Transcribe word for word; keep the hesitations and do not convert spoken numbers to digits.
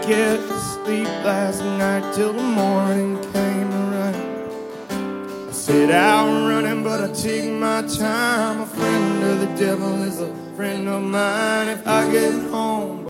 get to sleep last night till the morning came around. I set out running, but I take my time. A friend of the devil is a friend of mine. If I get home